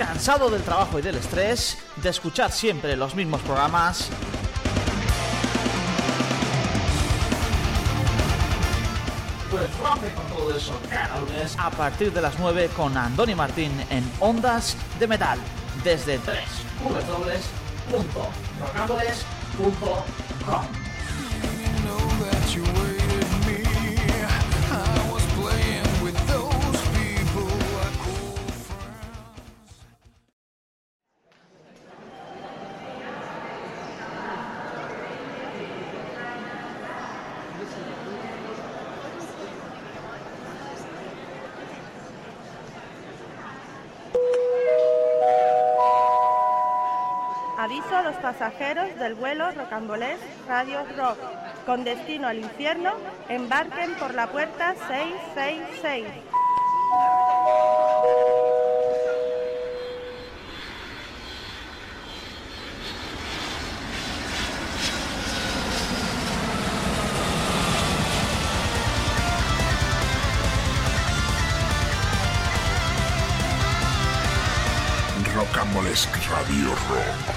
¿Cansado del trabajo y del estrés? ¿De escuchar siempre los mismos programas? Pues rompe con todo eso cada lunes a partir de las 9 con Andoni Martín en Ondas de Metal desde www.rocambolesque.com. Aviso a los pasajeros del vuelo Rocambolesque Radio Rock con destino al infierno, embarquen por la puerta 666. Rocambolesque Radio Rock.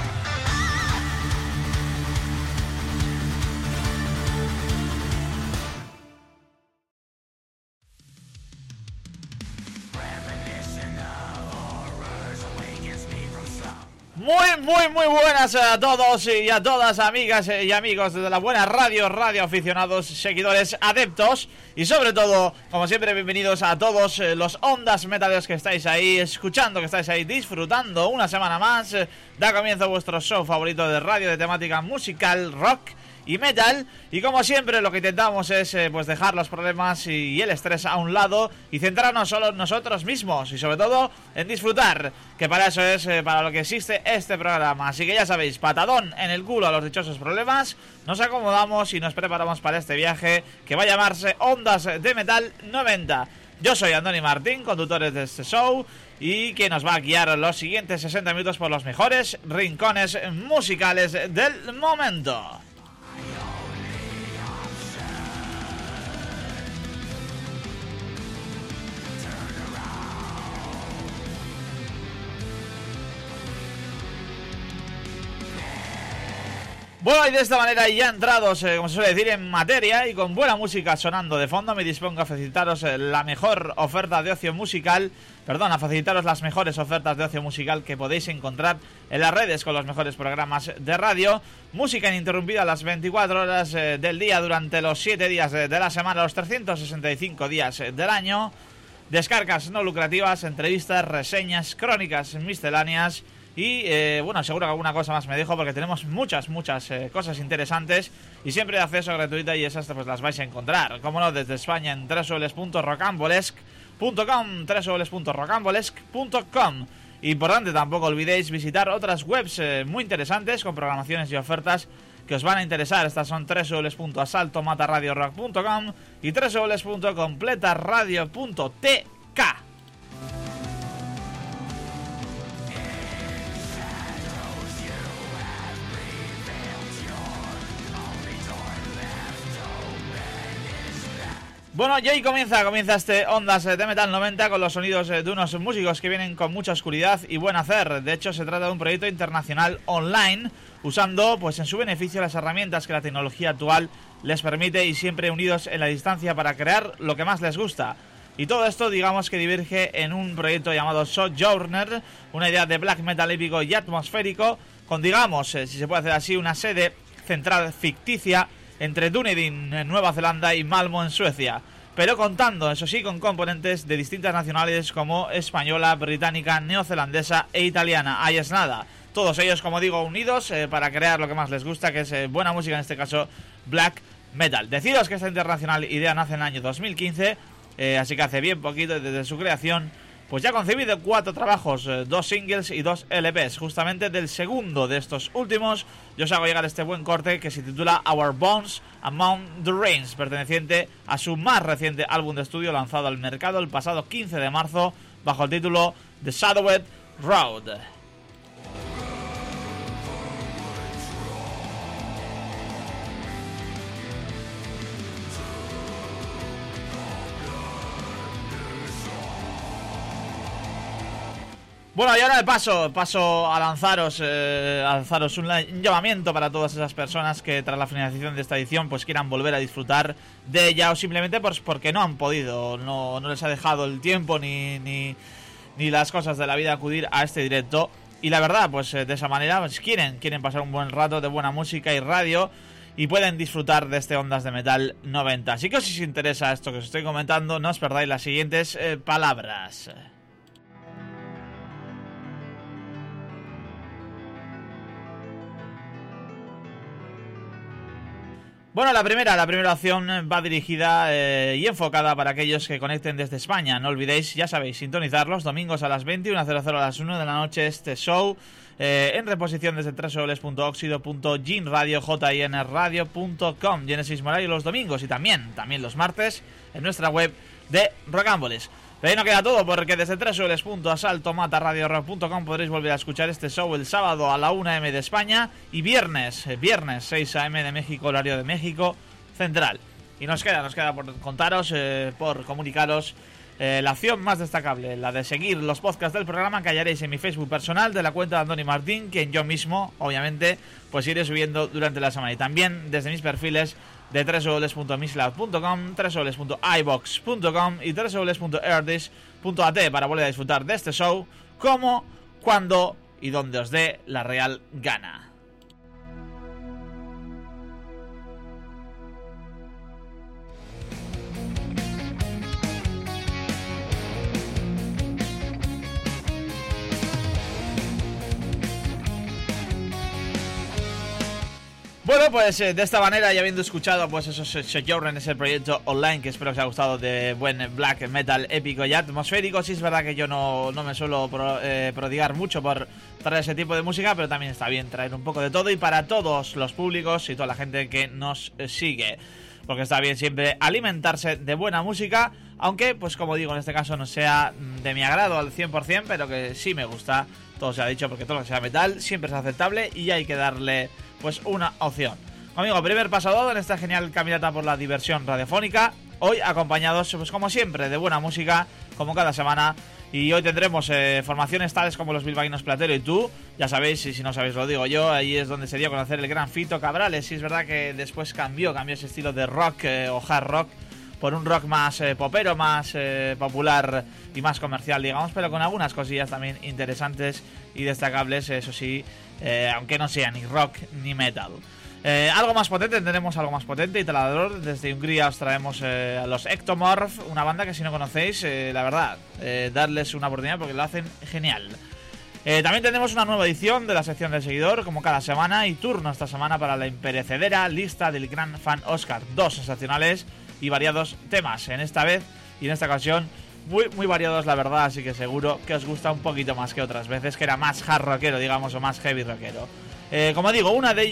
Muy buenas a todos y a todas, amigas y amigos de la buena radio aficionados, seguidores, adeptos y sobre todo, como siempre, bienvenidos a todos los ondas metaleros que estáis ahí escuchando, que estáis ahí disfrutando una semana más. Da comienzo vuestro show favorito de radio de temática musical, rock y metal, y como siempre lo que intentamos es pues dejar los problemas y el estrés a un lado y centrarnos solo en nosotros mismos y sobre todo en disfrutar, que para eso es para lo que existe este programa. Así que ya sabéis, patadón en el culo a los dichosos problemas, nos acomodamos y nos preparamos para este viaje que va a llamarse Ondas de Metal 90. Yo soy Andoni Martín, conductor de este show, y que nos va a guiar los siguientes 60 minutos por los mejores rincones musicales del momento. Bueno, y de esta manera ya entrados, como se suele decir, en materia y con buena música sonando de fondo, me dispongo a facilitaros la mejor oferta de ocio musical, a facilitaros las mejores ofertas de ocio musical que podéis encontrar en las redes con los mejores programas de radio, música ininterrumpida las 24 horas del día durante los 7 días de la semana, los 365 días del año, descargas no lucrativas, entrevistas, reseñas, crónicas misceláneas. Y bueno, seguro que alguna cosa más me dejo porque tenemos muchas cosas interesantes y siempre de acceso gratuita, y esas pues las vais a encontrar, como no, desde España en www.rocambolesque.com. Y importante, tampoco olvidéis visitar otras webs muy interesantes con programaciones y ofertas que os van a interesar. Estas son www.asaltomataradiorock.com y www.completaradio.tk. Bueno, y hoy comienza este Ondas de Metal 90 con los sonidos de unos músicos que vienen con mucha oscuridad y buen hacer. De hecho, se trata de un proyecto internacional online, usando pues en su beneficio las herramientas que la tecnología actual les permite y siempre unidos en la distancia para crear lo que más les gusta. Y todo esto, digamos que diverge en un proyecto llamado Sojourner, una idea de black metal épico y atmosférico, con, digamos, si se puede hacer así, una sede central ficticia entre Dunedin en Nueva Zelanda y Malmö en Suecia, pero contando, eso sí, con componentes de distintas nacionalidades como española, británica, neozelandesa e italiana. Ahí es nada, todos ellos, como digo, unidos para crear lo que más les gusta, que es buena música, en este caso black metal. Deciros que esta internacional idea nace en el año 2015, así que hace bien poquito desde su creación. Pues ya ha concebido 4 trabajos, 2 singles y 2 LPs. Justamente del segundo de estos últimos yo os hago llegar este buen corte que se titula Our Bones Among the Rains, perteneciente a su más reciente álbum de estudio lanzado al mercado el pasado 15 de marzo bajo el título The Shadowed Road. Bueno, y ahora paso a lanzaros un llamamiento para todas esas personas que tras la finalización de esta edición pues quieran volver a disfrutar de ella, o simplemente pues porque no han podido, no les ha dejado el tiempo ni las cosas de la vida acudir a este directo. Y la verdad, pues de esa manera pues quieren pasar un buen rato de buena música y radio y pueden disfrutar de este Ondas de Metal 90. Así que si os interesa esto que os estoy comentando, no os perdáis las siguientes palabras. Bueno, la primera opción va dirigida y enfocada para aquellos que conecten desde España. No olvidéis, ya sabéis, sintonizar los domingos a las 21:00 a las 1 de la noche este show en reposición desde www.oxido.jinradio.com, Genesis Morario los domingos y también los martes en nuestra web de Rocambolesque. Pero ahí no queda todo, porque desde www.asaltomataradiorock.com podréis volver a escuchar este show el sábado a la 1 AM de España y viernes 6 AM de México, horario de México Central. Y nos queda por contaros, por comunicaros la acción más destacable, la de seguir los podcasts del programa que hallaréis en mi Facebook personal de la cuenta de Andoni Martín, que yo mismo, obviamente, pues iré subiendo durante la semana. Y también desde mis perfiles de www.mixcloud.com, www.ibox.com y www.airdis.at para volver a disfrutar de este show como, cuando y donde os dé la real gana. Bueno, pues de esta manera, y habiendo escuchado pues esos Sojourn, ese proyecto online que espero que os haya gustado, de buen black metal épico y atmosférico. Sí es verdad que yo no me suelo prodigar mucho por traer ese tipo de música, pero también está bien traer un poco de todo y para todos los públicos y toda la gente que nos sigue, porque está bien siempre alimentarse de buena música, aunque pues como digo, en este caso no sea de mi agrado al 100%, pero que sí me gusta. Todo se ha dicho, porque todo lo que sea metal siempre es aceptable y hay que darle pues una opción. Amigo, primer paso dado en esta genial caminata por la diversión radiofónica, hoy acompañados pues como siempre de buena música, como cada semana. Y hoy tendremos formaciones tales como los bilbaínos Platero y Tú, ya sabéis, y si no sabéis lo digo yo, ahí es donde se dio a conocer el gran Fito Cabrales. Y es verdad que después cambió ese estilo de rock o hard rock por un rock más popero, más popular y más comercial, digamos, pero con algunas cosillas también interesantes y destacables, eso sí, aunque no sea ni rock ni metal. Algo más potente, tendremos algo más potente y taladrador. Desde Hungría os traemos a los Ectomorph, una banda que si no conocéis, la verdad, darles una oportunidad porque lo hacen genial. También tendremos una nueva edición de la sección del seguidor, como cada semana, y turno esta semana para la imperecedera lista del gran fan Oscar. 2 sensacionales y variados temas, en esta vez y en esta ocasión muy variados, la verdad, así que seguro que os gusta un poquito más que otras veces, que era más hard rockero, digamos, o más heavy rockero. Como digo, uno de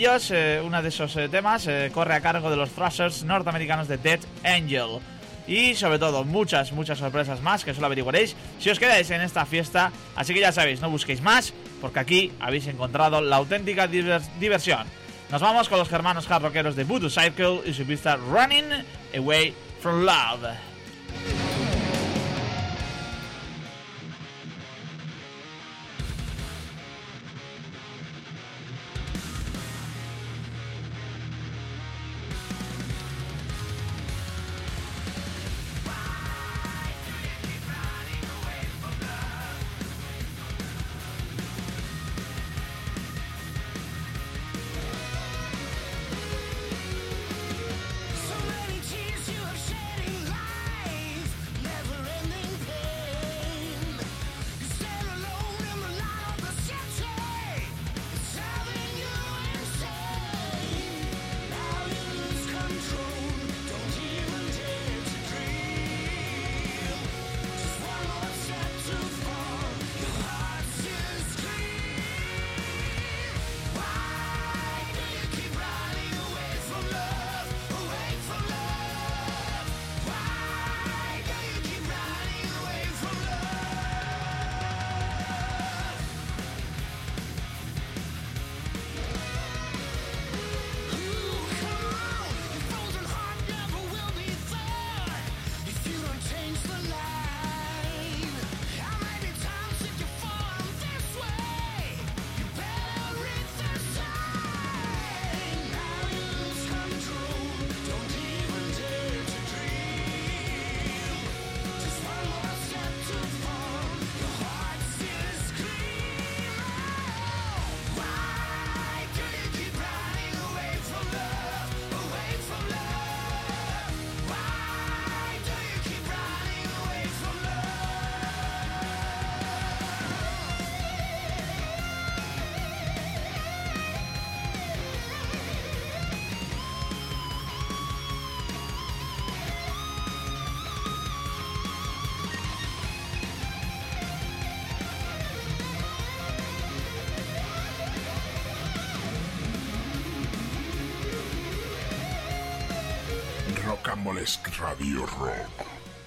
esos temas corre a cargo de los thrashers norteamericanos de Dead Angel. Y sobre todo muchas sorpresas más que solo averiguaréis si os quedáis en esta fiesta. Así que ya sabéis, no busquéis más, porque aquí habéis encontrado la auténtica diversión. Nos vamos con los germanos hard rockeros de Voodoo Circle y su pista Running Away from Love. So many tears you have shed in life. Rocambolesque Radio Rock.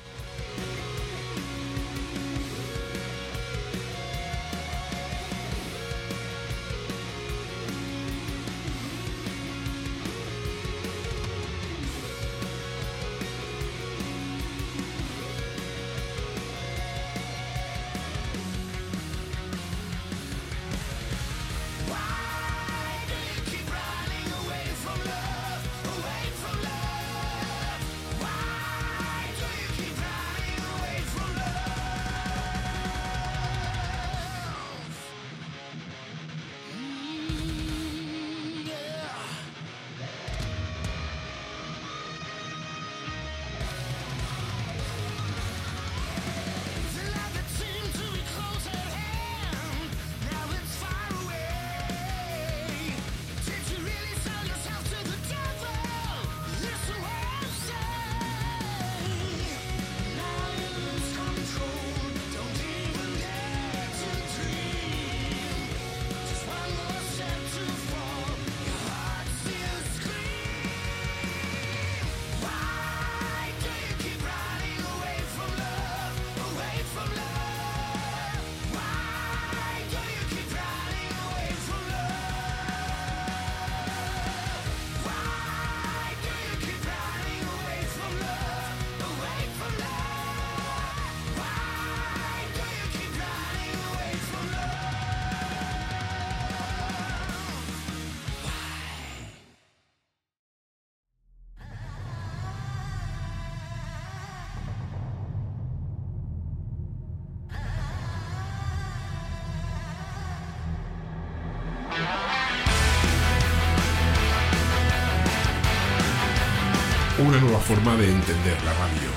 Una nueva forma de entender la radio.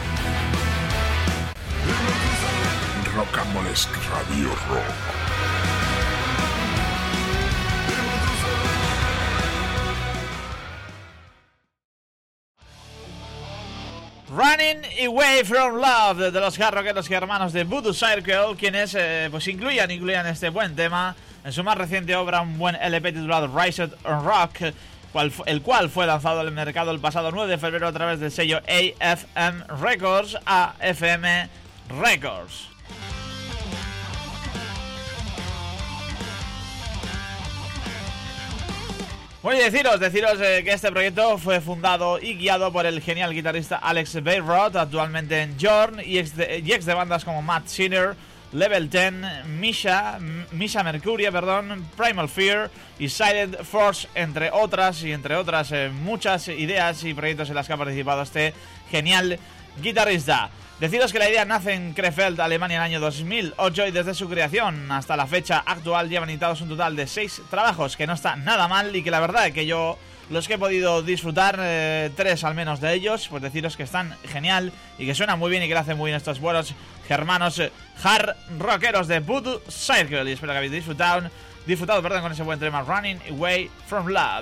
Rocambolesque Radio Rock. Running Away From Love de los rockeros y hermanos de Voodoo Circle, quienes pues incluían este buen tema en su más reciente obra, un buen LP titulado Rise on Rock, el cual fue lanzado al mercado el pasado 9 de febrero a través del sello AFM Records. Bueno, y deciros que este proyecto fue fundado y guiado por el genial guitarrista Alex Beirut, actualmente en Jorn, y ex de bandas como Matt Sinner, Level 10, Misha Mercury, Primal Fear y Silent Force, entre otras muchas ideas y proyectos en las que ha participado este genial guitarrista. Deciros que la idea nace en Krefeld, Alemania, en el año 2008, y desde su creación hasta la fecha actual llevan editados un total de 6 trabajos, que no está nada mal, y que la verdad es que yo, los que he podido disfrutar, 3 al menos de ellos, pues deciros que están genial y que suenan muy bien y que le hacen muy bien estos buenos hermanos hard rockeros de Voodoo Circle, y espero que habéis disfrutado con ese buen tema Running Away From Love.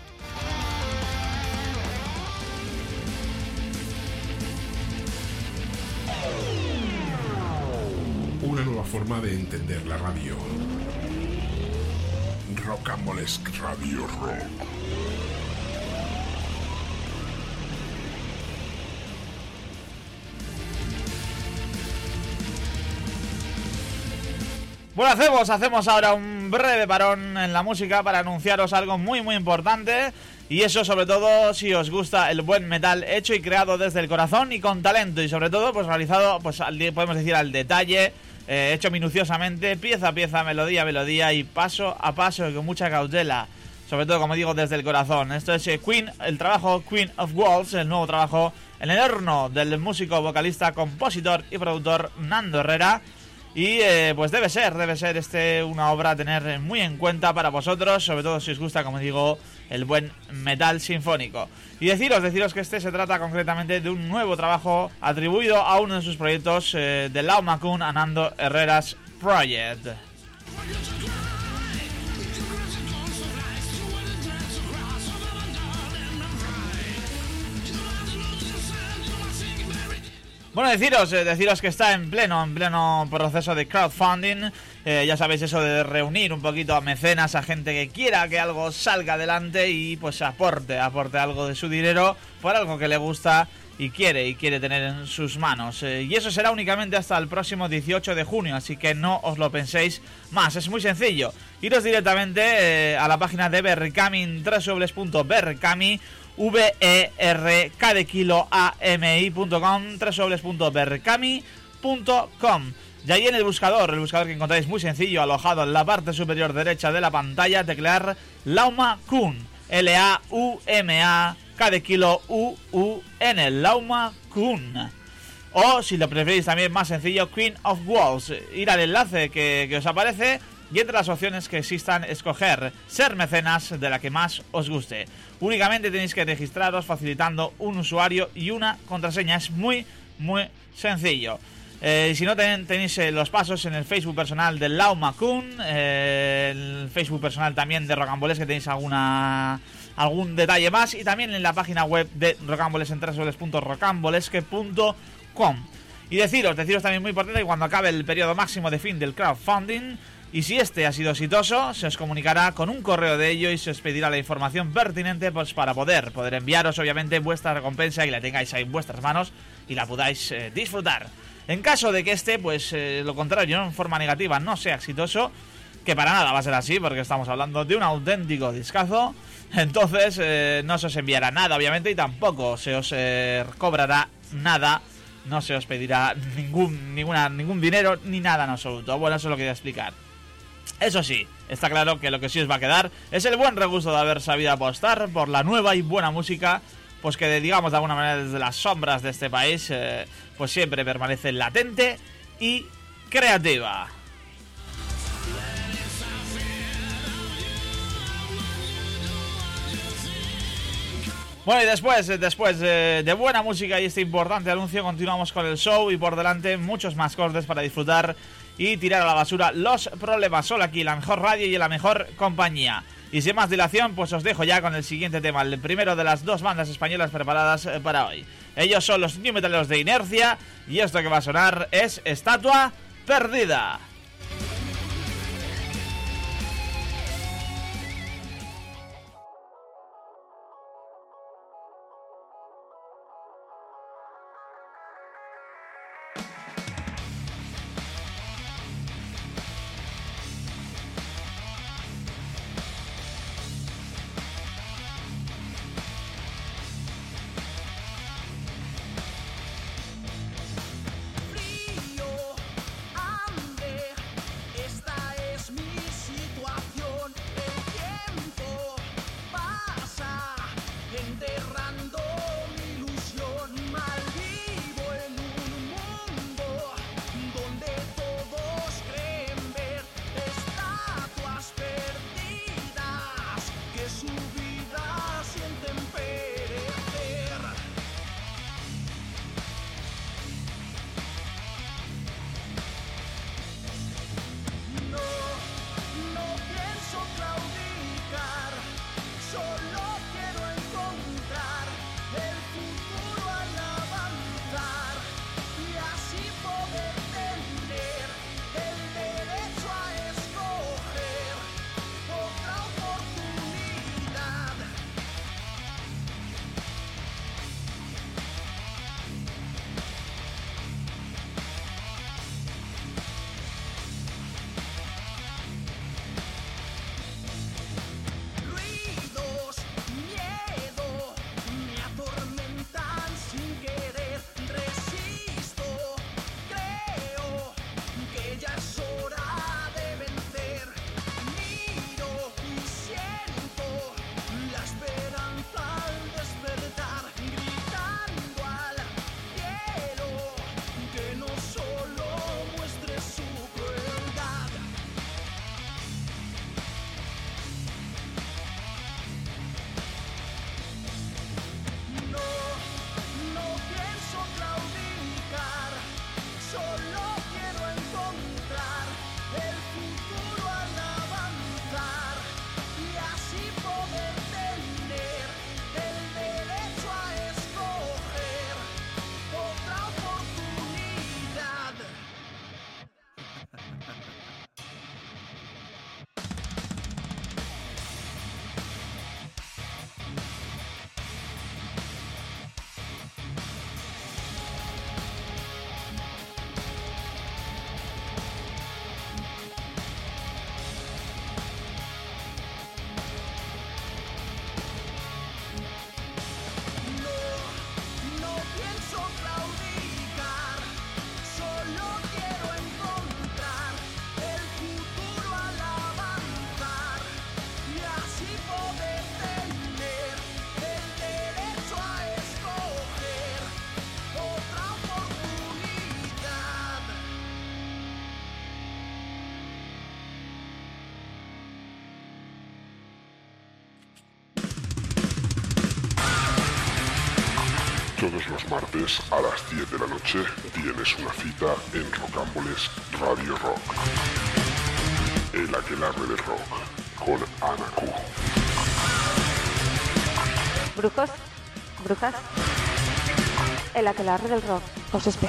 Una nueva forma de entender la radio. Rocambolesque Radio Rock. Bueno, hacemos ahora un breve parón en la música para anunciaros algo muy muy importante, y eso sobre todo si os gusta el buen metal hecho y creado desde el corazón y con talento, y sobre todo pues realizado, pues podemos decir al detalle, hecho minuciosamente, pieza a pieza, melodía a melodía y paso a paso y con mucha cautela, sobre todo, como digo, desde el corazón. Esto es el trabajo Queen of Walls, el nuevo trabajo en el horno del músico, vocalista, compositor y productor Nando Herrera. Y pues debe ser una obra a tener muy en cuenta para vosotros, sobre todo si os gusta, como digo, el buen metal sinfónico. Y deciros que se trata concretamente de un nuevo trabajo atribuido a uno de sus proyectos, de Lau Makun a Nando Herrera's Project. Bueno, deciros que está en pleno proceso de crowdfunding. Ya sabéis, eso de reunir un poquito a mecenas, a gente que quiera que algo salga adelante y pues aporte algo de su dinero por algo que le gusta y quiere tener en sus manos. Y eso será únicamente hasta el próximo 18 de junio, así que no os lo penséis más. Es muy sencillo. Iros directamente a la página de Berkami, www.berkami, verkami.com, www.berkami.com. Y ahí en el buscador que encontráis muy sencillo, alojado en la parte superior derecha de la pantalla, teclear Lauma Kun, Lauma, K de kilo, U-U-N, Lauma Kun. O, si lo preferís también más sencillo, Queen of Walls. Ir al enlace que os aparece y entre las opciones que existan, escoger ser mecenas de la que más os guste. Únicamente tenéis que registraros facilitando un usuario y una contraseña. Es muy, muy sencillo. Si no tenéis los pasos en el Facebook personal de Lauma Kun, el Facebook personal también de Rocambolesque, que tenéis algún detalle más, y también en la página web de Rocambolesque en www.rocambolesque.com. Y deciros también muy importante que cuando acabe el periodo máximo de fin del crowdfunding, y si este ha sido exitoso, se os comunicará con un correo de ello y se os pedirá la información pertinente, pues para poder enviaros obviamente vuestra recompensa y la tengáis ahí en vuestras manos y la podáis disfrutar. En caso de que lo contrario, en forma negativa, no sea exitoso, que para nada va a ser así, porque estamos hablando de un auténtico discazo, entonces no se os enviará nada, obviamente, y tampoco se os cobrará nada, no se os pedirá ningún dinero, ni nada en absoluto. Bueno, eso es lo que voy a explicar. Eso sí, está claro que lo que sí os va a quedar es el buen regusto de haber sabido apostar por la nueva y buena música, pues que digamos de alguna manera desde las sombras de este país, pues siempre permanece latente y creativa. Bueno, y después de buena música y este importante anuncio, continuamos con el show y por delante muchos más cortes para disfrutar y tirar a la basura los problemas. Solo aquí, la mejor radio y la mejor compañía. Y sin más dilación, pues os dejo ya con el siguiente tema, el primero de las dos bandas españolas preparadas para hoy. Ellos son los New Metaleros de Inercia y esto que va a sonar es Estatua Perdida. Todos los martes a las 10 de la noche tienes una cita en Rocambolesque Radio Rock. El aquelarre del rock con Ana Q. Brujos, brujas, el aquelarre del rock os espera.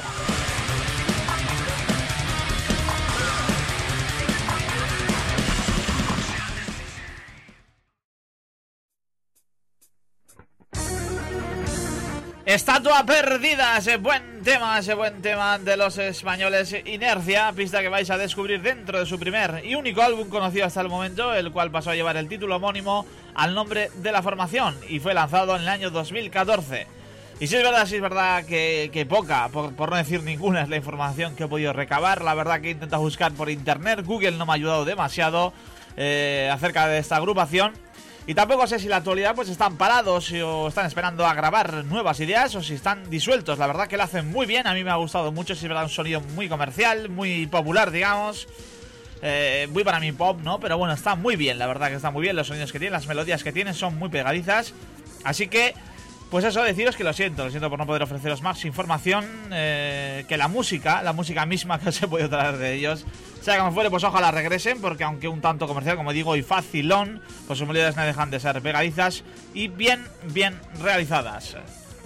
Estatua perdida, ese buen tema de los españoles Inercia, pista que vais a descubrir dentro de su primer y único álbum conocido hasta el momento, el cual pasó a llevar el título homónimo al nombre de la formación y fue lanzado en el año 2014. Y si es verdad que poca, por no decir ninguna, es la información que he podido recabar. La verdad que he intentado buscar por internet, Google no me ha ayudado demasiado acerca de esta agrupación. Y tampoco sé si en la actualidad pues están parados o están esperando a grabar nuevas ideas o si están disueltos. La verdad que lo hacen muy bien, a mí me ha gustado mucho, si es verdad, un sonido muy comercial, muy popular, digamos. Muy para mi pop, ¿no? Pero bueno, está muy bien, la verdad que está muy bien. Los sonidos que tienen, las melodías que tienen son muy pegadizas. Así que, pues eso, deciros que lo siento por no poder ofreceros más información. Que la música misma que os he podido traer de ellos, sea como fuere, pues ojalá regresen, porque aunque un tanto comercial, como digo, y facilón, pues sus melodías no dejan de ser pegadizas y bien realizadas.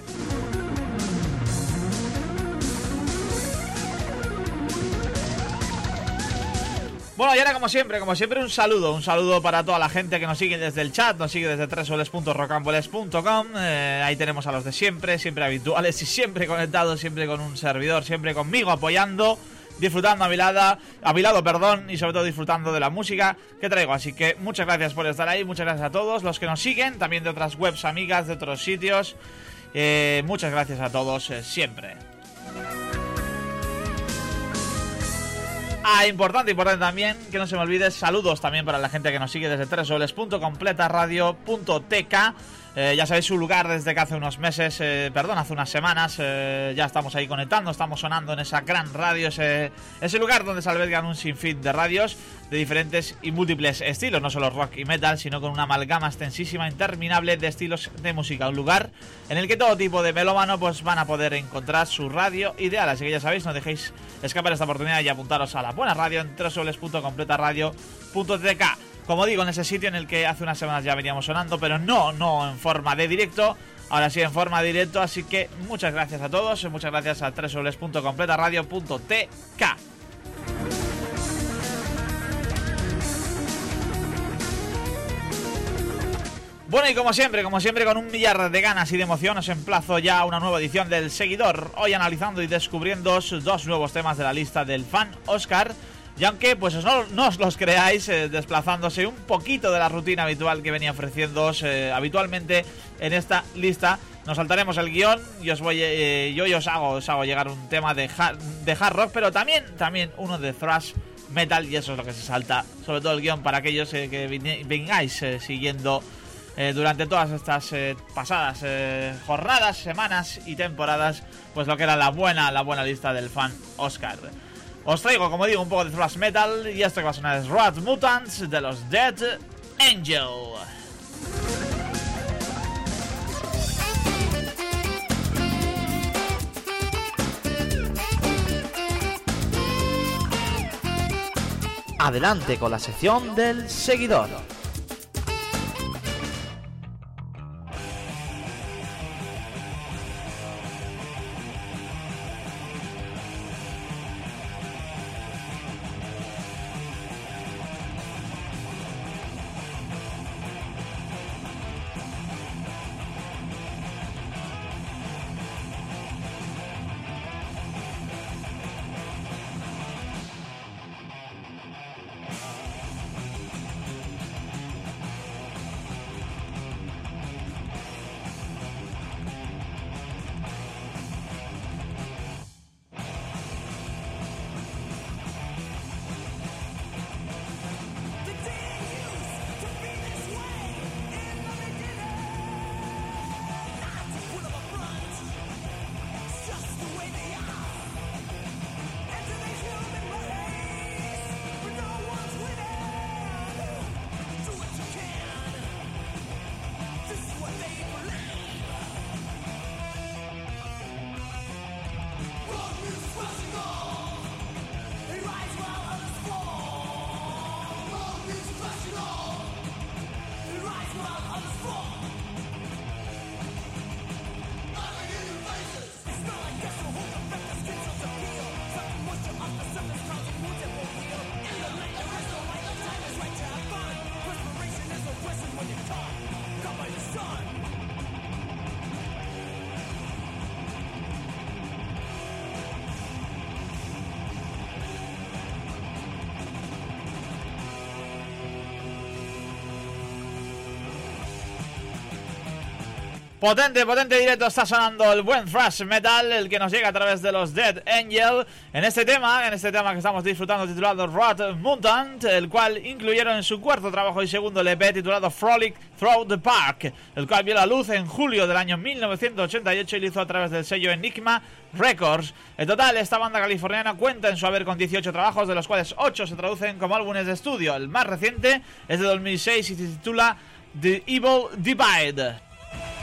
Bueno, y ahora como siempre un saludo para toda la gente que nos sigue desde el chat, nos sigue desde www.rocambolesque.com. Ahí tenemos a los de siempre habituales y siempre conectados, siempre con un servidor, siempre conmigo apoyando, disfrutando a mi lado, y sobre todo disfrutando de la música que traigo. Así que muchas gracias por estar ahí, muchas gracias a todos los que nos siguen, también de otras webs amigas, de otros sitios. Muchas gracias a todos siempre. Importante también, que no se me olvide, saludos también para la gente que nos sigue desde www.completaradio.tk. Ya sabéis, su lugar desde que hace unas semanas, ya estamos ahí conectando, estamos sonando en esa gran radio, ese lugar donde se albergan un sinfín de radios de diferentes y múltiples estilos, no solo rock y metal, sino con una amalgama extensísima, interminable de estilos de música. Un lugar en el que todo tipo de melómano pues van a poder encontrar su radio ideal. Así que ya sabéis, no dejéis escapar esta oportunidad y apuntaros a la buena radio en www.completaradio.tk. Como digo, en ese sitio en el que hace unas semanas ya veníamos sonando, pero no en forma de directo, ahora sí en forma de directo. Así que muchas gracias a todos, muchas gracias a www.completaradio.tk. Bueno, y como siempre, con un millar de ganas y de emoción, os emplazo ya a una nueva edición del Seguidor. Hoy analizando y descubriendo dos nuevos temas de la lista del fan Oscar. Y aunque pues no os los creáis, desplazándose un poquito de la rutina habitual que venía ofreciéndoos habitualmente en esta lista, nos saltaremos el guión y os hago llegar un tema de hard rock, pero también uno de thrash metal, y eso es lo que se salta, sobre todo el guión, para aquellos que vengáis siguiendo durante todas estas pasadas jornadas, semanas y temporadas, pues lo que era la buena lista del fan Oscar. Os traigo, como digo, un poco de thrash metal, y esto que va a sonar es Rat Mutants de los Dead Angel. Adelante con la sección del Seguidor. Potente directo está sonando el buen thrash metal, el que nos llega a través de los Dead Angel, en este tema que estamos disfrutando titulado Rot Mutant, el cual incluyeron en su cuarto trabajo y segundo LP titulado Frolic Through the Park, el cual vio la luz en julio del año 1988 y lo hizo a través del sello Enigma Records. En total, esta banda californiana cuenta en su haber con 18 trabajos, de los cuales 8 se traducen como álbumes de estudio. El más reciente es de 2006 y se titula The Evil Divide.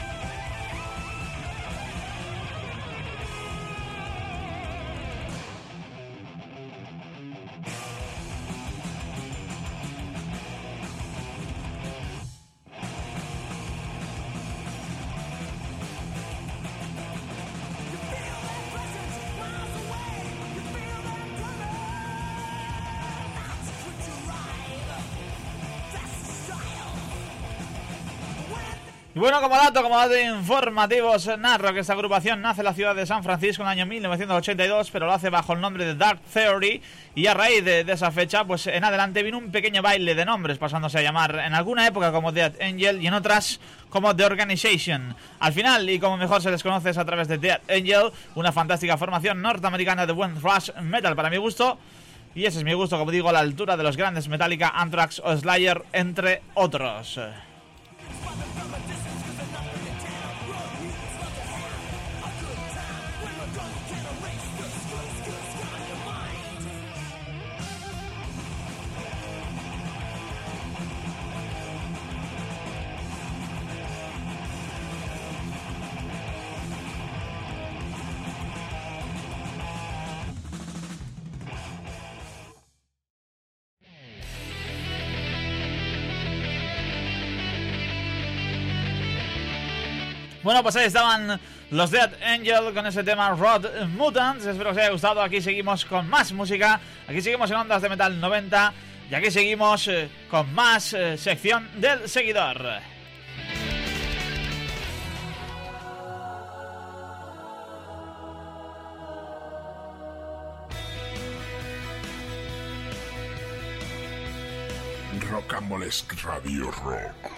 Y bueno, como dato informativo, os narro que esta agrupación nace en la ciudad de San Francisco en el año 1982, pero lo hace bajo el nombre de Dark Theory, y a raíz de esa fecha, pues en adelante vino un pequeño baile de nombres, pasándose a llamar en alguna época como Dead Angel y en otras como The Organization. Al final, y como mejor se les conoce, es a través de Dead Angel, una fantástica formación norteamericana de buen thrash metal para mi gusto, y ese es mi gusto, como digo, a la altura de los grandes Metallica, Anthrax o Slayer, entre otros. Bueno, pues ahí estaban los Dead Angel con ese tema Rot Mutants. Espero que os haya gustado. Aquí seguimos con más música. Aquí seguimos en Ondas de Metal 90. Y aquí seguimos con más sección del seguidor. Rocambolesque Radio Rock.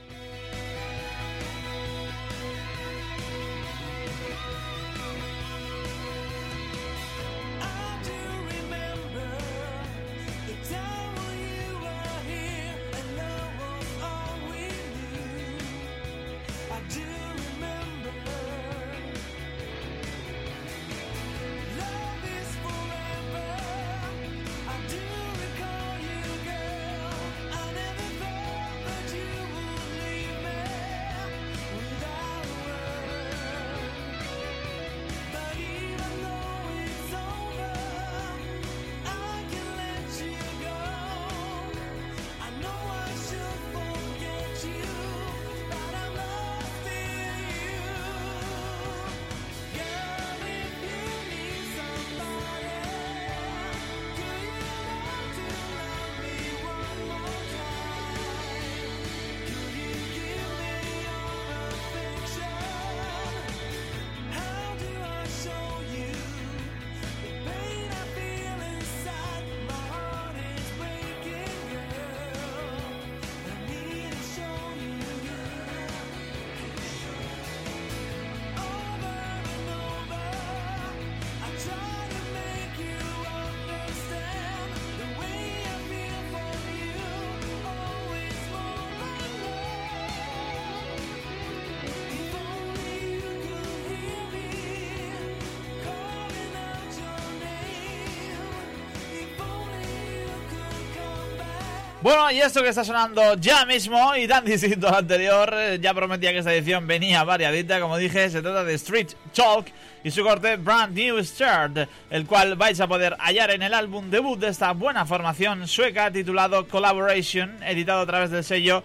Bueno, y esto que está sonando ya mismo y tan distinto al anterior, ya prometía que esta edición venía variadita, como dije, se trata de Street Talk y su corte Brand New Start, el cual vais a poder hallar en el álbum debut de esta buena formación sueca titulado Collaboration, editado a través del sello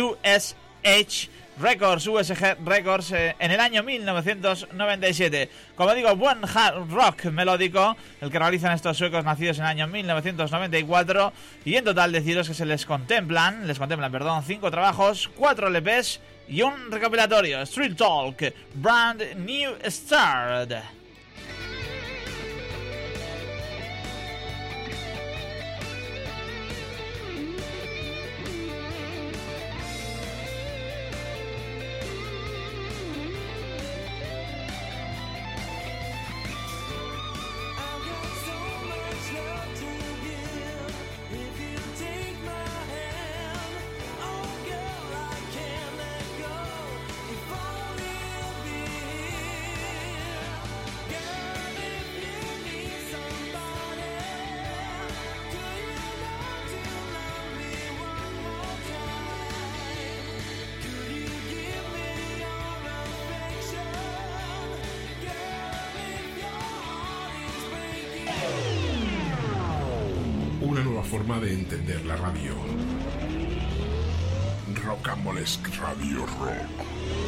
USG Records en el año 1997. Como digo, buen hard rock melódico, el que realizan estos suecos nacidos en el año 1994, y en total deciros que les contemplan 5 trabajos, 4 LPs y un recopilatorio. Street Talk, Brand New Start. una nueva forma de entender la radio. Rocambolesque Radio Rock.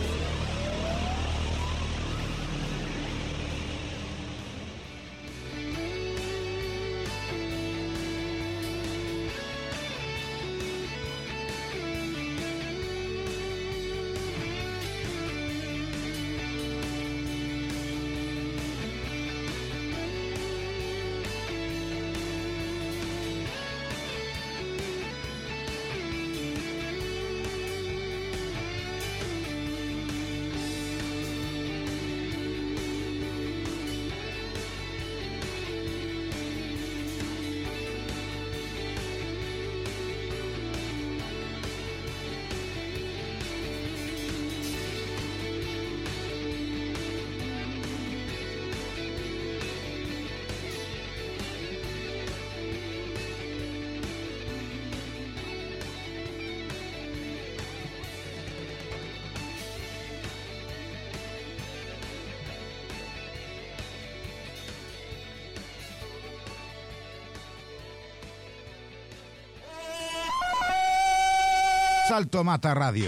Salto Mata Radio.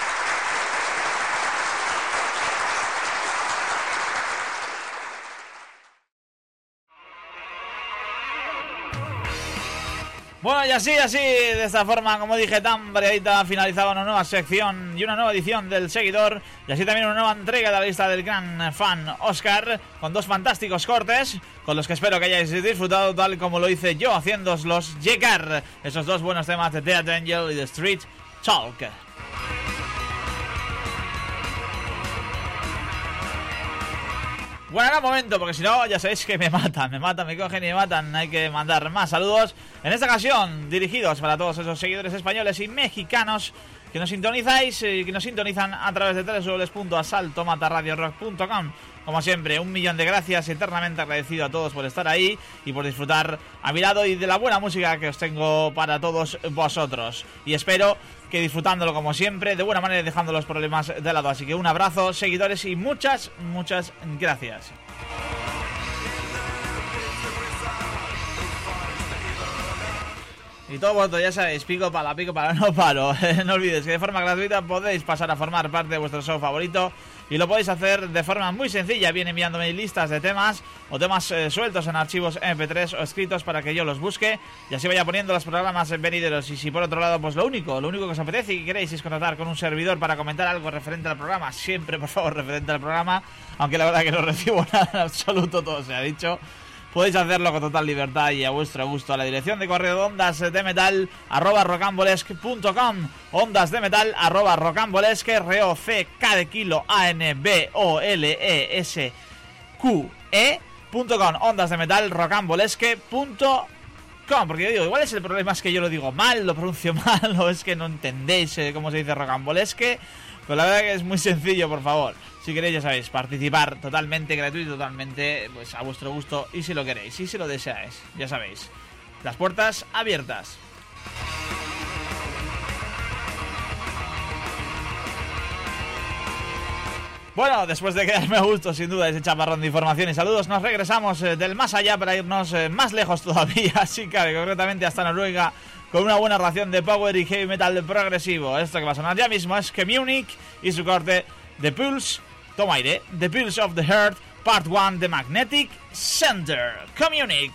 Bueno, y así, de esta forma, como dije, tan variadita, finalizaba una nueva sección y una nueva edición del Seguidor, y así también una nueva entrega de la lista del gran fan Oscar, con dos fantásticos cortes, con los que espero que hayáis disfrutado tal como lo hice yo, haciéndoslos llegar esos dos buenos temas de Dead Angel y The Street Talk. Bueno, ahora un momento, porque si no, ya sabéis que me matan, me cogen y me matan. Hay que mandar más saludos. En esta ocasión, dirigidos para todos esos seguidores españoles y mexicanos que nos sintonizáis y que nos sintonizan a través de www.saltomataradiorock.com. Como siempre, 1.000.000 de gracias, eternamente agradecido a todos por estar ahí y por disfrutar a mi lado y de la buena música que os tengo para todos vosotros. Y espero que disfrutándolo como siempre, de buena manera y dejando los problemas de lado. Así que un abrazo, seguidores, y muchas gracias. Y todo voto, ya sabéis, pico para, no paro. No olvidéis que de forma gratuita podéis pasar a formar parte de vuestro show favorito. Y lo podéis hacer de forma muy sencilla, bien enviándome listas de temas o temas sueltos en archivos MP3 o escritos para que yo los busque y así vaya poniendo los programas venideros. Y si por otro lado, pues lo único que os apetece y queréis es contactar con un servidor para comentar algo referente al programa, siempre por favor referente al programa, aunque la verdad que no recibo nada en absoluto, todo se ha dicho. Podéis hacerlo con total libertad y a vuestro gusto a la dirección de correo de ondasdemetal@rocambolesque.com, ondasdemetal@rocambolesque, ROCK de kilo ANBOLESQE.com, ondasdemetal@rocambolesque.com. Porque yo digo, igual es el problema, es que yo lo digo mal, lo pronuncio mal, o es que no entendéis cómo se dice rocambolesque. Pero la verdad que es muy sencillo, por favor. Si queréis, ya sabéis, participar totalmente gratuito, totalmente pues a vuestro gusto. Y si lo queréis, y si lo deseáis, ya sabéis, las puertas abiertas. Bueno, después de quedarme a gusto, sin duda, ese chaparrón de información y saludos, nos regresamos del más allá para irnos más lejos todavía, así que concretamente hasta Noruega, con una buena ración de power y heavy metal progresivo. Esto que va a sonar ya mismo es Communic y su corte The Pulse, toma aire, The Pulse of the Heart, Part 1 de Magnetic Center. Communic.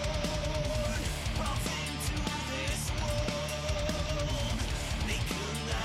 They could not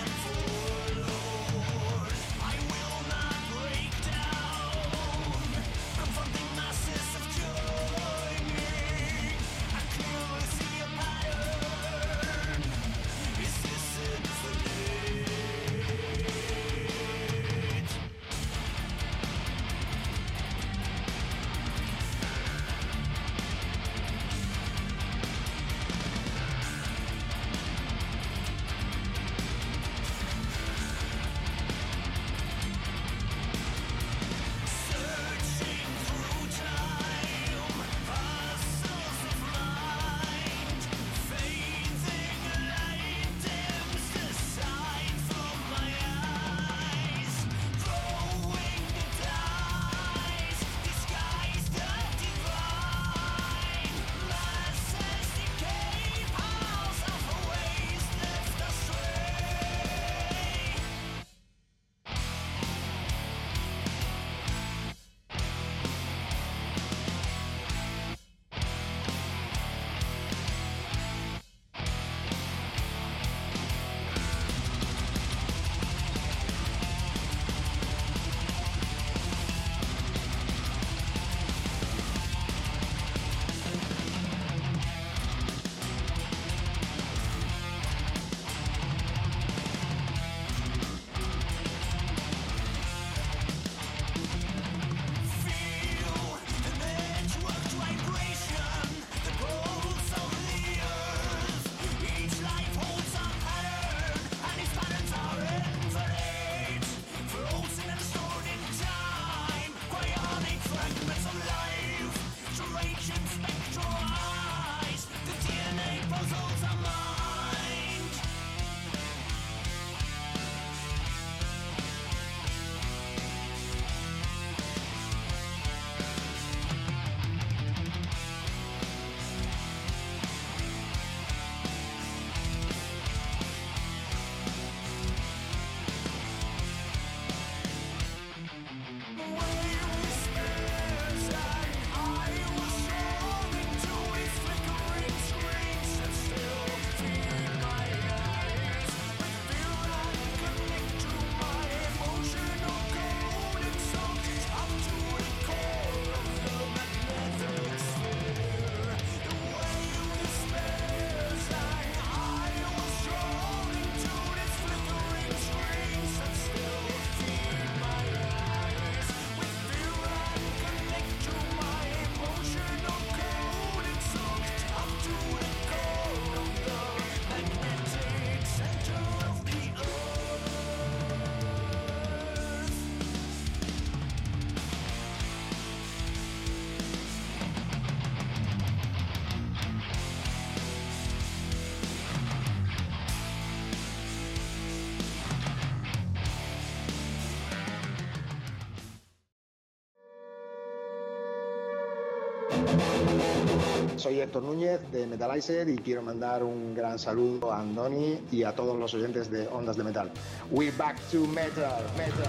Soy Héctor Núñez de Metalizer y quiero mandar un gran saludo a Andoni y a todos los oyentes de Ondas de Metal. We back to metal, metal.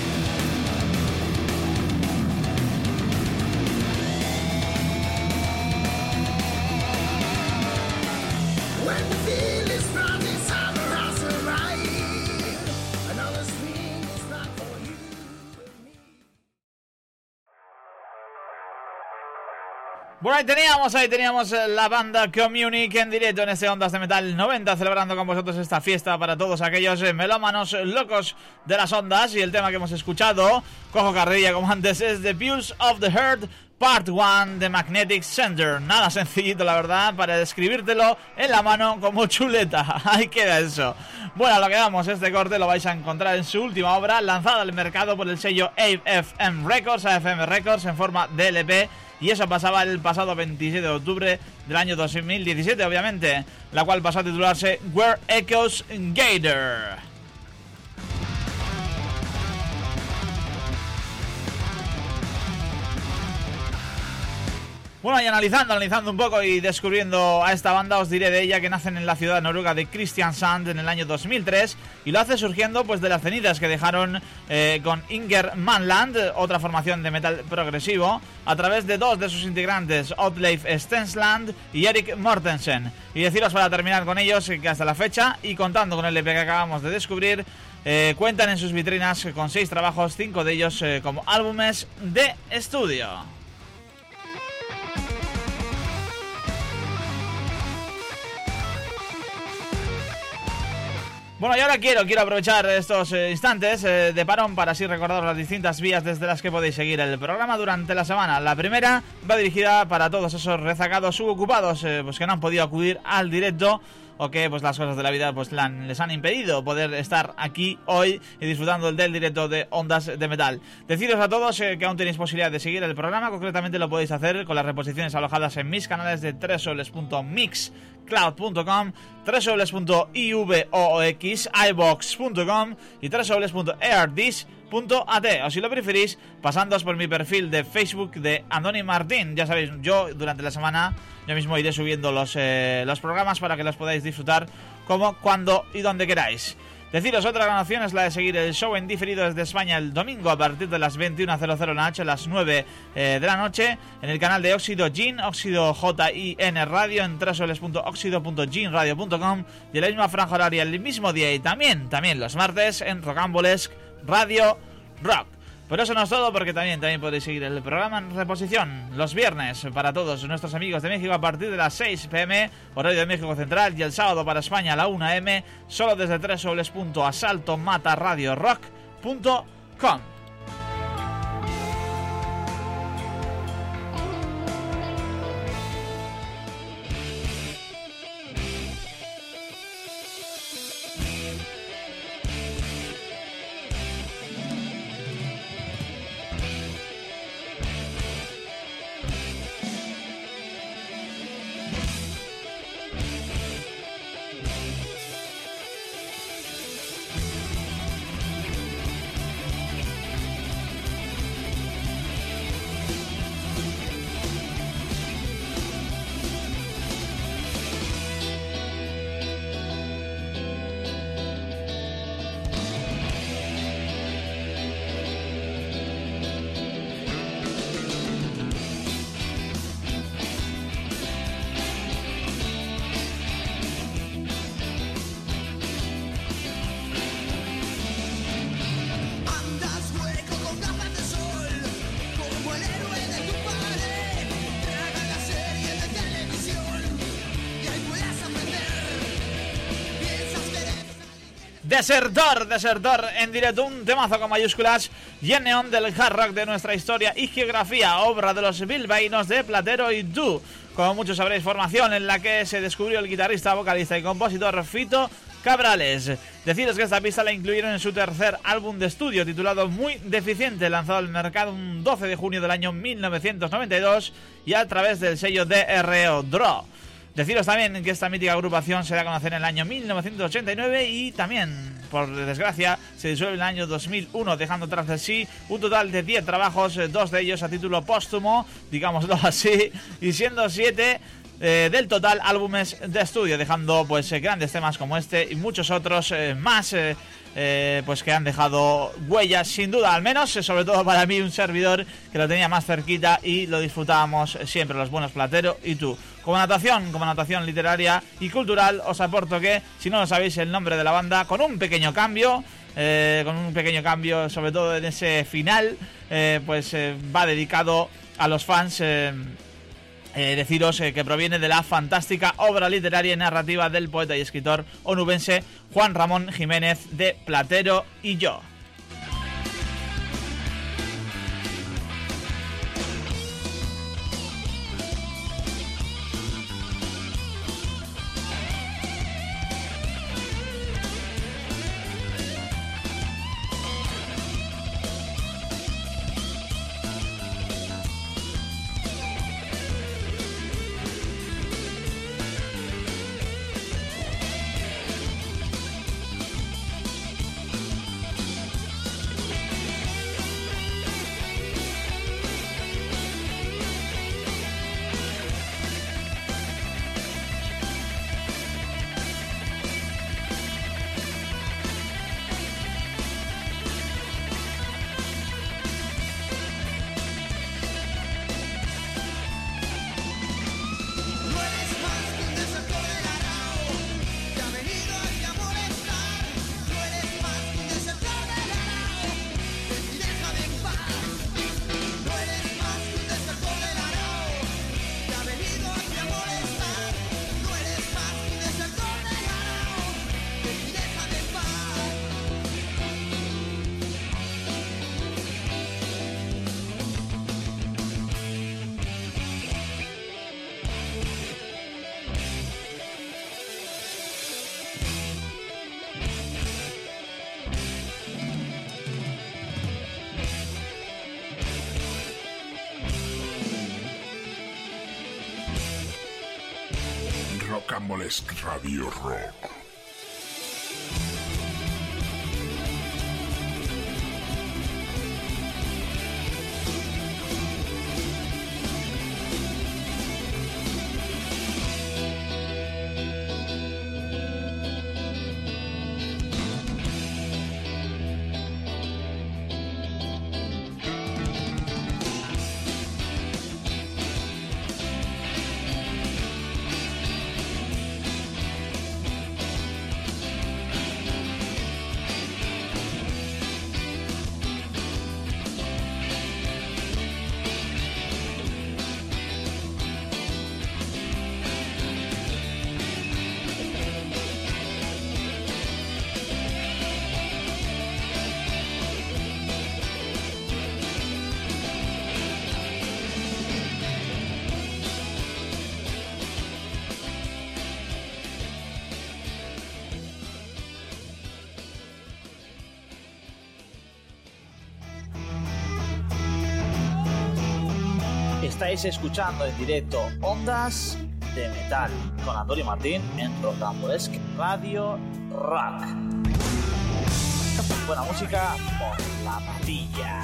Bueno, ahí teníamos la banda Communique en directo en este Ondas de Metal 90, celebrando con vosotros esta fiesta para todos aquellos melómanos locos de las ondas. Y el tema que hemos escuchado, cojo carrilla como antes, es The Pulse of the Heart Part 1 de Magnetic Center. Nada sencillito, la verdad, para describírtelo en la mano como chuleta. Ahí queda eso. Bueno, a lo que vamos, este corte lo vais a encontrar en su última obra, lanzada al mercado por el sello AFM Records en forma de LP. Y eso pasaba el pasado 27 de octubre del año 2017, obviamente, la cual pasó a titularse Where Echoes Gather. Bueno, y analizando un poco y descubriendo a esta banda, os diré de ella que nacen en la ciudad noruega de Kristiansand en el año 2003 y lo hace surgiendo pues de las cenizas que dejaron con Inger Manland, otra formación de metal progresivo, a través de dos de sus integrantes, Oddleif Stensland y Erik Mortensen. Y deciros para terminar con ellos que hasta la fecha, y contando con el EP que acabamos de descubrir, cuentan en sus vitrinas con 6 trabajos, 5 de ellos como álbumes de estudio. Bueno, y ahora quiero aprovechar estos instantes de parón para así recordaros las distintas vías desde las que podéis seguir el programa durante la semana. La primera va dirigida para todos esos rezagados subocupados pues que no han podido acudir al directo o que pues las cosas de la vida pues les han impedido poder estar aquí hoy y disfrutando del directo de Ondas de Metal. Deciros a todos que aún tenéis posibilidad de seguir el programa. Concretamente lo podéis hacer con las reposiciones alojadas en mis canales de www.mixcloud.com, www.ivoox, iVox.com y www.eardis.at, o si lo preferís, pasándoos por mi perfil de Facebook de Andoni Martín. Ya sabéis, yo durante la semana yo mismo iré subiendo los programas para que los podáis disfrutar como, cuando y donde queráis. Deciros, otra gran opción es la de seguir el show en diferido desde España el domingo a partir de las 21:00 en la noche, a las 9 de la noche, en el canal de Óxido Jin, Óxido J-I-N Radio, en www.oxido.jinradio.com, y en la misma franja horaria el mismo día y también los martes en Rocambolesque Radio Rock. Pero eso no es todo, porque también podéis seguir el programa en reposición los viernes para todos nuestros amigos de México a partir de las 6 p.m, horario de México Central, y el sábado para España a la 1 a.m, solo desde www.asaltomataradiorock.com. Desertor en directo, un temazo con mayúsculas y en neón del hard rock de nuestra historia y geografía, obra de los bilbaínos de Platero y Du. Como muchos sabréis, formación en la que se descubrió el guitarrista, vocalista y compositor Fito Cabrales. Deciros que esta pista la incluyeron en su tercer álbum de estudio, titulado Muy Deficiente, lanzado al mercado un 12 de junio del año 1992 y a través del sello DRO Draw. Deciros también que esta mítica agrupación se da a conocer en el año 1989 y también, por desgracia, se disuelve en el año 2001, dejando tras de sí un total de 10 trabajos, 2 de ellos a título póstumo, digámoslo así, y siendo 7 del total álbumes de estudio, dejando pues grandes temas como este y muchos otros más pues que han dejado huellas sin duda, al menos sobre todo para mí, un servidor que lo tenía más cerquita y lo disfrutábamos siempre los buenos Platero y tú. Como anotación literaria y cultural, os aporto que, si no lo sabéis, el nombre de la banda, con un pequeño cambio sobre todo en ese final, pues va dedicado a los fans. Deciros que proviene de la fantástica obra literaria y narrativa del poeta y escritor onubense Juan Ramón Jiménez de Platero y yo. Rocambolesque Radio Rock. Estáis escuchando en directo Ondas de Metal con Antonio Martín en Rocambolesque Radio Rock. Buena música por la patilla.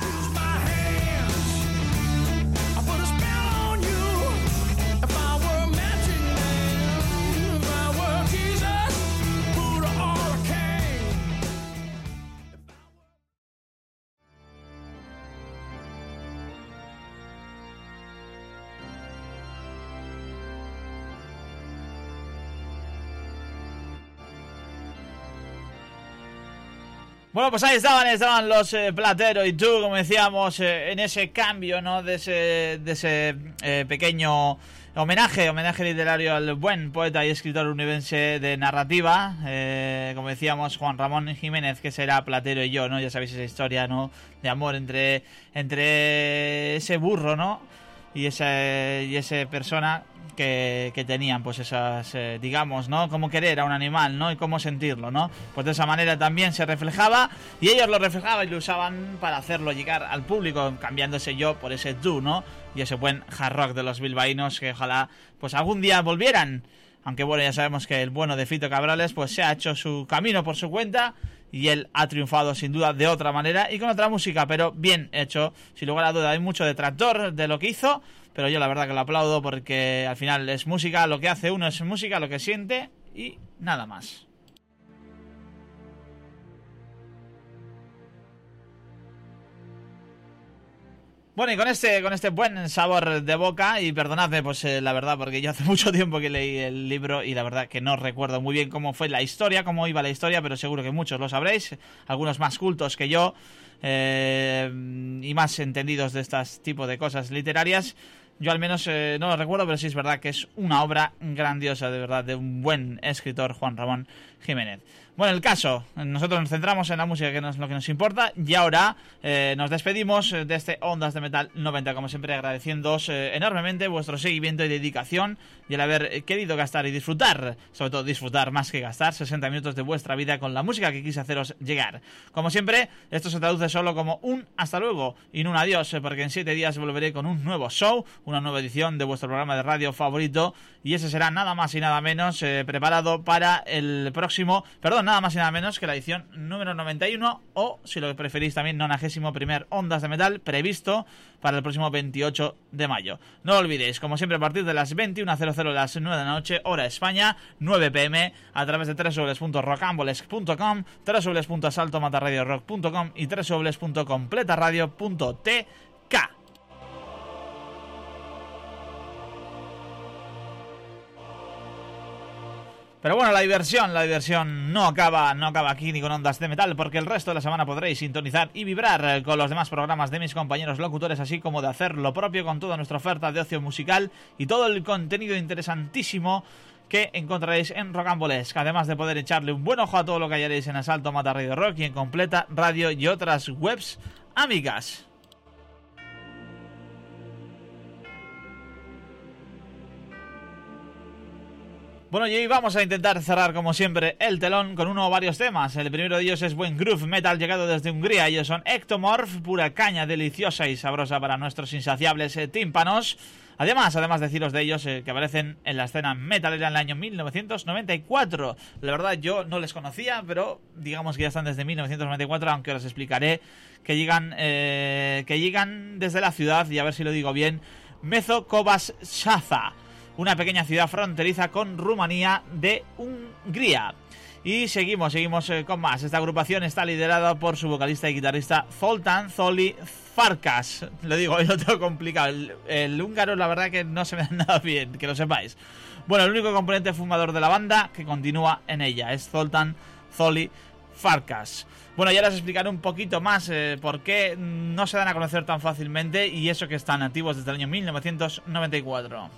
Bueno, pues ahí estaban los Platero y tú, como decíamos, en ese cambio, ¿no? De ese pequeño homenaje literario al buen poeta y escritor onubense de narrativa, como decíamos, Juan Ramón Jiménez, que será Platero y yo, ¿no? Ya sabéis esa historia, ¿no? De amor entre ese burro, ¿no? Y ese persona que tenían, pues esas, digamos, ¿no? Cómo querer a un animal, ¿no? Y cómo sentirlo, ¿no? Pues de esa manera también se reflejaba, y ellos lo reflejaban y lo usaban para hacerlo llegar al público, cambiando ese yo por ese tú, ¿no? Y ese buen hard rock de los bilbaínos que ojalá, pues algún día volvieran aunque bueno, ya sabemos que el bueno de Fito Cabrales pues se ha hecho su camino por su cuenta y él ha triunfado sin duda de otra manera y con otra música, pero bien hecho, sin lugar a duda. Hay mucho detractor de lo que hizo, pero yo la verdad que lo aplaudo porque al final es música, lo que hace uno es música, lo que siente y nada más. Bueno, y con este buen sabor de boca, y perdonadme pues la verdad, porque yo hace mucho tiempo que leí el libro y la verdad que no recuerdo muy bien cómo fue la historia, cómo iba la historia, pero seguro que muchos lo sabréis, algunos más cultos que yo y más entendidos de este tipo de cosas literarias. Yo al menos no lo recuerdo, pero sí es verdad que es una obra grandiosa, de verdad, de un buen escritor, Juan Ramón Jiménez. Bueno, el caso, nosotros nos centramos en la música, que es lo que nos importa, y ahora nos despedimos de este Ondas de Metal 90, como siempre agradeciéndoos enormemente vuestro seguimiento y dedicación y el haber querido gastar y disfrutar, sobre todo disfrutar más que gastar, 60 minutos de vuestra vida con la música que quise haceros llegar. Como siempre, esto se traduce solo como un hasta luego y no un adiós, porque en 7 días volveré con un nuevo show, una nueva edición de vuestro programa de radio favorito, y ese será nada más y nada menos preparado para el próximo, nada más y nada menos que la edición número 91, o si lo preferís también 91º Ondas de Metal, previsto para el próximo 28 de mayo. No lo olvidéis, como siempre, a partir de las 21:00, las 9 de la noche, hora España, 9 pm, a través de www.rocambolesque.com, www.asaltomatarradiorock.com y www.completaradio.tk. Pero bueno, la diversión no acaba aquí ni con Ondas de Metal, porque el resto de la semana podréis sintonizar y vibrar con los demás programas de mis compañeros locutores, así como de hacer lo propio con toda nuestra oferta de ocio musical y todo el contenido interesantísimo que encontraréis en Rocambolesque, además de poder echarle un buen ojo a todo lo que hallaréis en Asalto Mata Radio Rock y en Completa Radio y otras webs amigas. Bueno, y hoy vamos a intentar cerrar como siempre el telón con uno o varios temas. El primero de ellos es buen groove metal llegado desde Hungría. Ellos son Ectomorph, pura caña deliciosa y sabrosa para nuestros insaciables tímpanos. Además deciros de ellos que aparecen en la escena metalera en el año 1994. La verdad yo no les conocía, pero digamos que ya están desde 1994, aunque os explicaré que llegan desde la ciudad, y a ver si lo digo bien, Mezőkövesd, una pequeña ciudad fronteriza con Rumanía de Hungría. Y seguimos con más. Esta agrupación está liderada por su vocalista y guitarrista Zoltán Zoli Farkas. Lo digo, yo lo tengo complicado. El húngaro la verdad que no se me da nada bien, que lo sepáis. Bueno, el único componente fundador de la banda que continúa en ella es Zoltán Zoli Farkas. Bueno, ya les explicaré un poquito más por qué no se dan a conocer tan fácilmente, y eso que están activos desde el año 1994.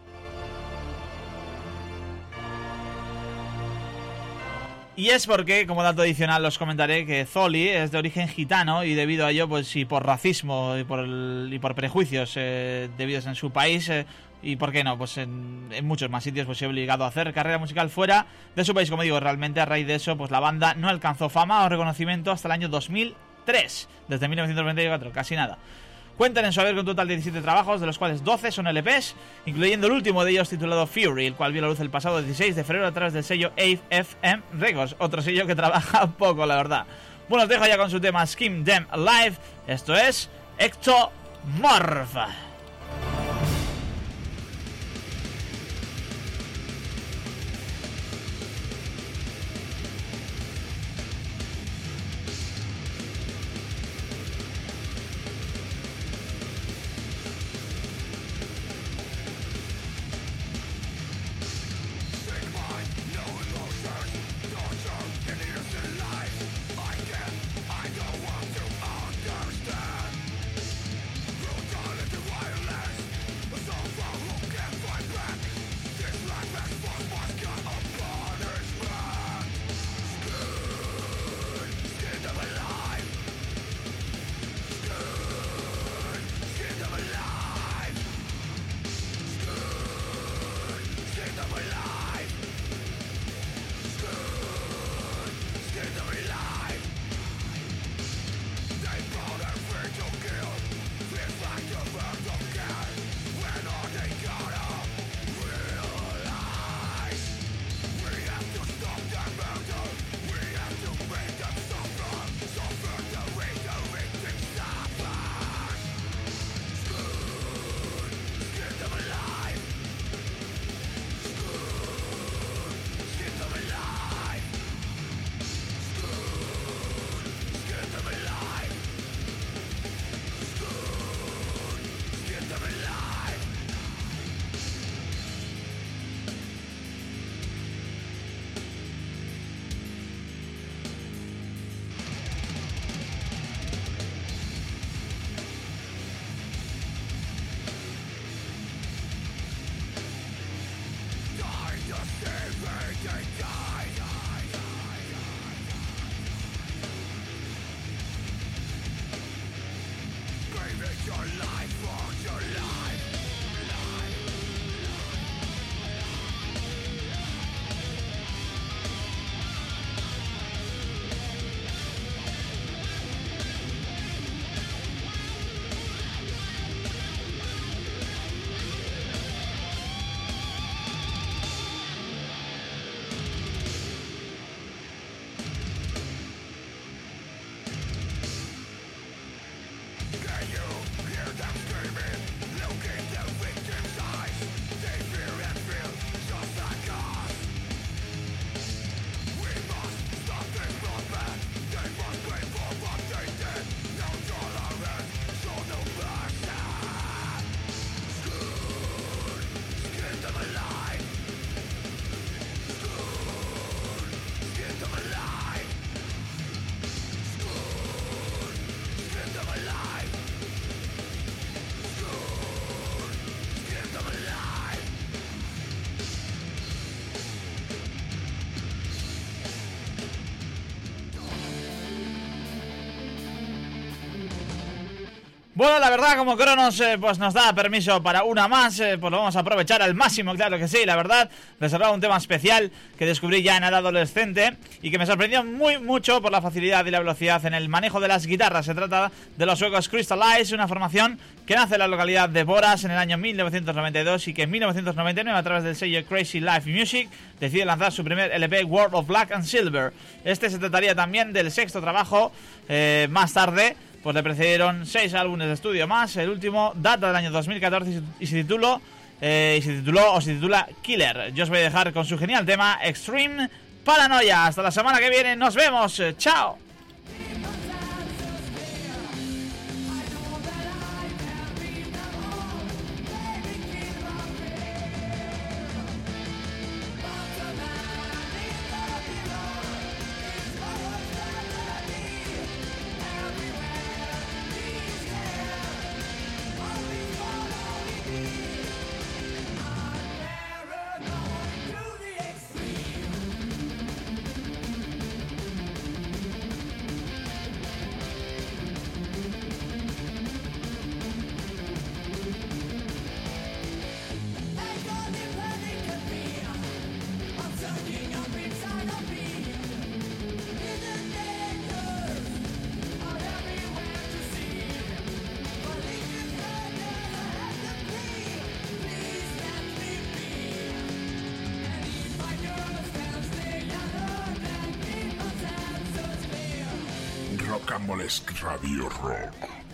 Y es porque, como dato adicional, os comentaré que Zoli es de origen gitano, y debido a ello, pues, y por racismo y por prejuicios debidos en su país, y por qué no, pues en muchos más sitios, pues se ha obligado a hacer carrera musical fuera de su país. Como digo, realmente a raíz de eso, pues la banda no alcanzó fama o reconocimiento hasta el año 2003, desde 1994, casi nada. Cuentan en su haber con un total de 17 trabajos, de los cuales 12 son LPs, incluyendo el último de ellos titulado Fury, el cual vio la luz el pasado 16 de febrero a través del sello AFM Records, otro sello que trabaja poco, la verdad. Bueno, os dejo ya con su tema Skim Them Alive. Esto es Ectomorph. Brutality Bueno, la verdad, como Cronos pues nos da permiso para una más, pues lo vamos a aprovechar al máximo, claro que sí, la verdad. Reservado un tema especial que descubrí ya en edad adolescente y que me sorprendió mucho por la facilidad y la velocidad en el manejo de las guitarras. Se trata de los suecos Crystal Eyes, una formación que nace en la localidad de Boras en el año 1992 y que en 1999, a través del sello Crazy Life Music, decide lanzar su primer LP, World of Black and Silver. Este se trataría también del sexto trabajo. Más tarde pues le precedieron 6 álbumes de estudio más. El último data del año 2014 y se titula Killer. Yo os voy a dejar con su genial tema Extreme Paranoia. Hasta la semana que viene, nos vemos, chao. Rocambolesque Radio Rock.